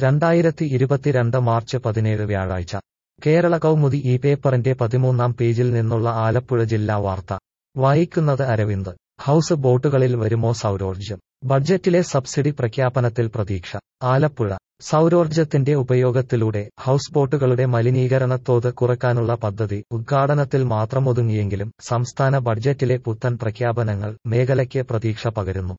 2022 March 17 വ്യാഴാഴ്ച കേരള കൗമുദി ഈ പേപ്പറിന്റെ 13-ാം പേജിൽ നിന്നുള്ള ആലപ്പുഴ ജില്ലാ വാർത്ത വായിക്കുന്നത് അരവിന്ദ്. ഹൗസ് ബോട്ടുകളിൽ വരുമോ സൗരോർജ്ജം? ബഡ്ജറ്റിലെ സബ്സിഡി പ്രഖ്യാപനത്തിൽ പ്രതീക്ഷ. ആലപ്പുഴ. സൗരോർജ്ജത്തിന്റെ ഉപയോഗത്തിലൂടെ ഹൗസ് ബോട്ടുകളുടെ മലിനീകരണത്തോത് കുറയ്ക്കാനുള്ള പദ്ധതി ഉദ്ഘാടനത്തിൽ മാത്രമൊതുങ്ങിയെങ്കിലും സംസ്ഥാന ബഡ്ജറ്റിലെ പുത്തൻ പ്രഖ്യാപനങ്ങൾ മേഖലയ്ക്ക് പ്രതീക്ഷ പകരുന്നു.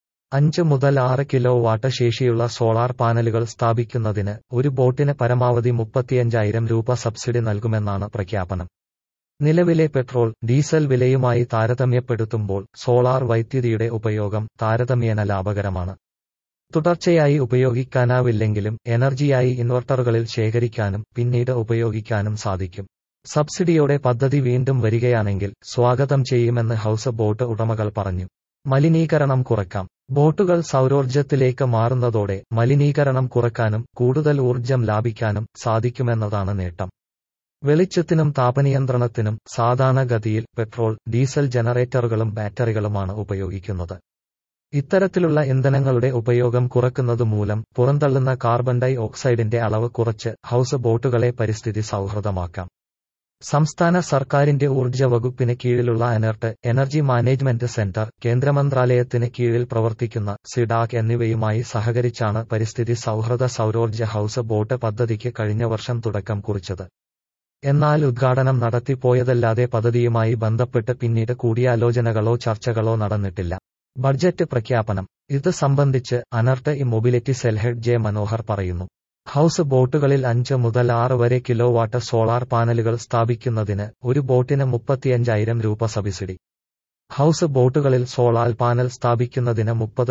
5 മുതൽ 6 കിലോവാട്ട് ശേഷിയുള്ള സോളാർ പാനലുകൾ സ്ഥാപിക്കുന്നതിന് ഒരു ബോട്ടിന് പരമാവധി 35,000 രൂപ സബ്സിഡി നൽകുമെന്നാണ് പ്രഖ്യാപനം. നിലവിലെ പെട്രോൾ, ഡീസൽ വിലയുമായി താരതമ്യപ്പെടുത്തുമ്പോൾ സോളാർ വൈദ്യുതിയുടെ ഉപയോഗം താരതമ്യേന ലാഭകരമാണ്. തുടർച്ചയായി ഉപയോഗിക്കാനാവില്ലെങ്കിലും എനർജിയായി ഇൻവെർട്ടറുകളിൽ ശേഖരിക്കാനും പിന്നീട് ഉപയോഗിക്കാനും സാധിക്കും. സബ്സിഡിയോടെ പദ്ധതി വീണ്ടും വരികയാണെങ്കിൽ സ്വാഗതം ചെയ്യുമെന്ന് ഹൗസ് ബോട്ട് ഉടമകൾ പറഞ്ഞു. മലിനീകരണം കുറയ്ക്കാം. ബോട്ടുകൾ സൗരോർജ്ജത്തിലേക്ക് മാറുന്നതോടെ മലിനീകരണം കുറയ്ക്കാനും കൂടുതൽ ഊർജ്ജം ലാഭിക്കാനും സാധിക്കുമെന്നതാണ് നേട്ടം. വെളിച്ചത്തിനും താപനിയന്ത്രണത്തിനും സാധാരണഗതിയിൽ പെട്രോൾ, ഡീസൽ ജനറേറ്ററുകളും ബാറ്ററികളുമാണ് ഉപയോഗിക്കുന്നത്. ഇത്തരത്തിലുള്ള ഇന്ധനങ്ങളുടെ ഉപയോഗം കുറയ്ക്കുന്നതുമൂലം പുറന്തള്ളുന്ന കാർബൺ ഡൈ ഓക്സൈഡിന്റെ അളവ് കുറച്ച് ഹൗസ് ബോട്ടുകളെ പരിസ്ഥിതി സൗഹൃദമാക്കാം. സംസ്ഥാന സർക്കാരിന്റെ ഊർജ്ജ വകുപ്പിന് കീഴിലുള്ള അനർട്ട് എനർജി മാനേജ്മെന്റ് സെന്റർ, കേന്ദ്രമന്ത്രാലയത്തിന് കീഴിൽ പ്രവർത്തിക്കുന്ന സിഡാക് എന്നിവയുമായി സഹകരിച്ചാണ് പരിസ്ഥിതി സൗഹൃദ സൗരോർജ്ജ ഹൗസ് ബോട്ട് പദ്ധതിക്ക് കഴിഞ്ഞ വർഷം തുടക്കം കുറിച്ചത്. എന്നാൽ ഉദ്ഘാടനം നടത്തിപ്പോയതല്ലാതെ പദ്ധതിയുമായി ബന്ധപ്പെട്ട് പിന്നീട് കൂടിയാലോചനകളോ ചർച്ചകളോ നടന്നിട്ടില്ല. ബഡ്ജറ്റ് പ്രഖ്യാപനം. ഇത് സംബന്ധിച്ച് ANERT mobility cell head J Manohar പറയുന്നു. ഹൗസ് ബോട്ടുകളിൽ 5 മുതൽ 6 വരെ കിലോവാട്ട് സോളാർ പാനലുകൾ സ്ഥാപിക്കുന്നതിന് ഒരു ബോട്ടിന് 35,000 രൂപ സബ്സിഡി. ഹൗസ് ബോട്ടുകളിൽ സോളാർ പാനൽ സ്ഥാപിക്കുന്നതിന്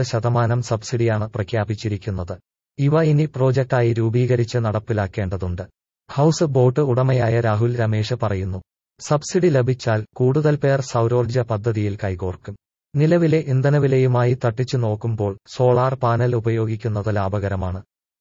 30% സബ്സിഡിയാണ് പ്രഖ്യാപിച്ചിരിക്കുന്നത്. ഇവ ഇനി പ്രോജക്റ്റായി രൂപീകരിച്ച് നടപ്പിലാക്കേണ്ടതുണ്ട്. ഹൗസ് ബോട്ട് ഉടമയായ രാഹുൽ രമേശ് പറയുന്നു. സബ്സിഡി ലഭിച്ചാൽ കൂടുതൽ പേർ സൗരോർജ്ജ പദ്ധതിയിൽ കൈകോർക്കും. നിലവിലെ ഇന്ധനവിലയുമായി തട്ടിച്ചു നോക്കുമ്പോൾ സോളാർ പാനൽ ഉപയോഗിക്കുന്നത് ലാഭകരമാണ്.